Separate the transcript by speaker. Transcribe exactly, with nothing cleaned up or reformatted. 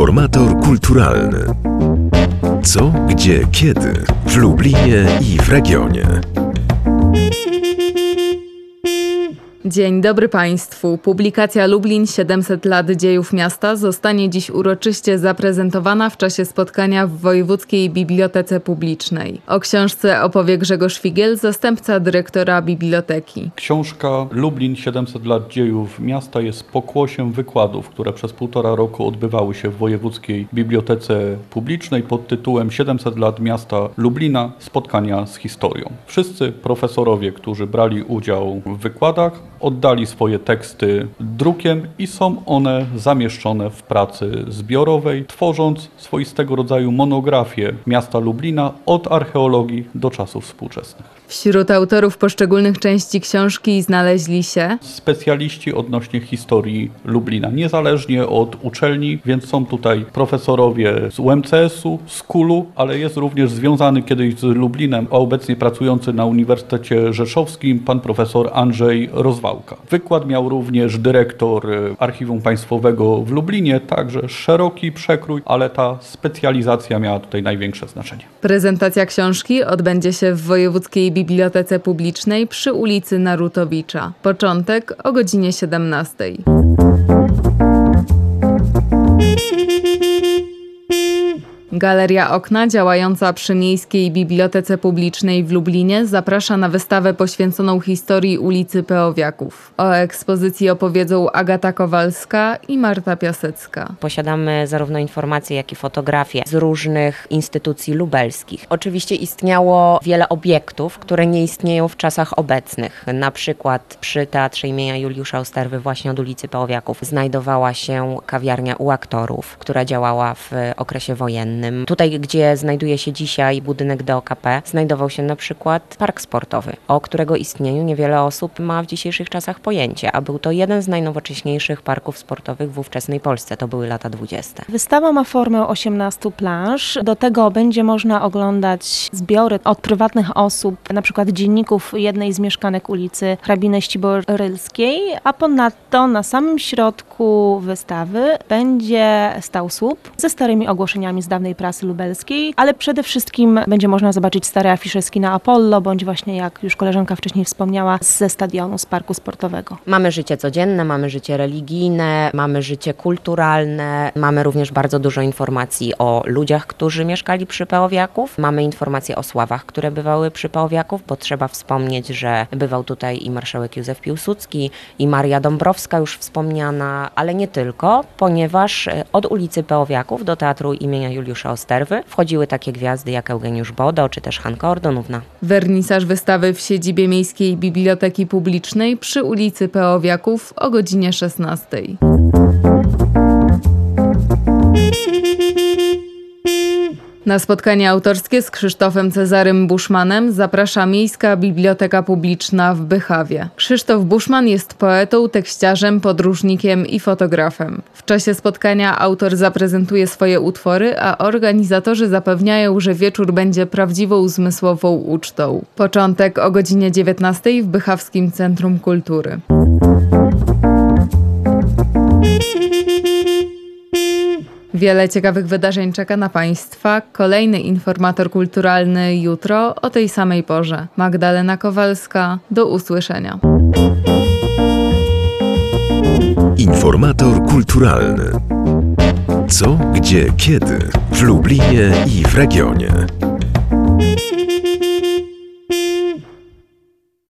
Speaker 1: Informator kulturalny. Co, gdzie, kiedy w Lublinie i w regionie.
Speaker 2: Dzień dobry Państwu. Publikacja Lublin siedemset lat dziejów miasta zostanie dziś uroczyście zaprezentowana w czasie spotkania w Wojewódzkiej Bibliotece Publicznej. O książce opowie Grzegorz Figiel, zastępca dyrektora biblioteki.
Speaker 3: Książka Lublin siedemset lat dziejów miasta jest pokłosiem wykładów, które przez półtora roku odbywały się w Wojewódzkiej Bibliotece Publicznej pod tytułem siedemset lat miasta Lublina – spotkania z historią. Wszyscy profesorowie, którzy brali udział w wykładach, oddali swoje teksty drukiem i są one zamieszczone w pracy zbiorowej, tworząc swoistego rodzaju monografię miasta Lublina od archeologii do czasów współczesnych.
Speaker 2: Wśród autorów poszczególnych części książki znaleźli się
Speaker 3: specjaliści odnośnie historii Lublina, niezależnie od uczelni, więc są tutaj profesorowie z U M C S u, z K U L u, ale jest również związany kiedyś z Lublinem, a obecnie pracujący na Uniwersytecie Rzeszowskim pan profesor Andrzej Rozwałka. Wykład miał również dyrektor Archiwum Państwowego w Lublinie, także szeroki przekrój, ale ta specjalizacja miała tutaj największe znaczenie.
Speaker 2: Prezentacja książki odbędzie się w Wojewódzkiej Bibliotece Publicznej przy ulicy Narutowicza. Początek o godzinie siedemnastej. Galeria Okna, działająca przy Miejskiej Bibliotece Publicznej w Lublinie, zaprasza na wystawę poświęconą historii ulicy Peowiaków. O ekspozycji opowiedzą Agata Kowalska i Marta Piasecka.
Speaker 4: Posiadamy zarówno informacje, jak i fotografie z różnych instytucji lubelskich. Oczywiście istniało wiele obiektów, które nie istnieją w czasach obecnych. Na przykład przy Teatrze imienia Juliusza Osterwy właśnie od ulicy Peowiaków znajdowała się kawiarnia u aktorów, która działała w okresie wojennym. Tutaj, gdzie znajduje się dzisiaj budynek D O K P, znajdował się na przykład park sportowy, o którego istnieniu niewiele osób ma w dzisiejszych czasach pojęcie, a był to jeden z najnowocześniejszych parków sportowych w ówczesnej Polsce, to były lata dwudzieste.
Speaker 5: Wystawa ma formę osiemnastu plansz, do tego będzie można oglądać zbiory od prywatnych osób, na przykład dzienników jednej z mieszkanek ulicy Hrabiny Ścibo-Rylskiej, a ponadto na samym środku wystawy będzie stał słup ze starymi ogłoszeniami z dawnej prasy lubelskiej, ale przede wszystkim będzie można zobaczyć stare afisze z kina Apollo, bądź właśnie, jak już koleżanka wcześniej wspomniała, ze stadionu, z parku sportowego.
Speaker 4: Mamy życie codzienne, mamy życie religijne, mamy życie kulturalne, mamy również bardzo dużo informacji o ludziach, którzy mieszkali przy Peowiaków, mamy informacje o sławach, które bywały przy Peowiaków, bo trzeba wspomnieć, że bywał tutaj i marszałek Józef Piłsudski, i Maria Dąbrowska już wspomniana, ale nie tylko, ponieważ od ulicy Peowiaków do Teatru imienia Juliusza Osterwy wchodziły takie gwiazdy jak Eugeniusz Bodo czy też Hanka Ordonówna.
Speaker 2: Wernisaż wystawy w siedzibie Miejskiej Biblioteki Publicznej przy ulicy Peowiaków o godzinie szesnastej. Na spotkanie autorskie z Krzysztofem Cezarym Buszmanem zaprasza Miejska Biblioteka Publiczna w Bychawie. Krzysztof Buszman jest poetą, tekściarzem, podróżnikiem i fotografem. W czasie spotkania autor zaprezentuje swoje utwory, a organizatorzy zapewniają, że wieczór będzie prawdziwą zmysłową ucztą. Początek o godzinie dziewiętnastej w Bychawskim Centrum Kultury. Wiele ciekawych wydarzeń czeka na Państwa. Kolejny informator kulturalny jutro o tej samej porze. Magdalena Kowalska. Do usłyszenia.
Speaker 1: Informator kulturalny. Co, gdzie, kiedy w Lublinie i w regionie.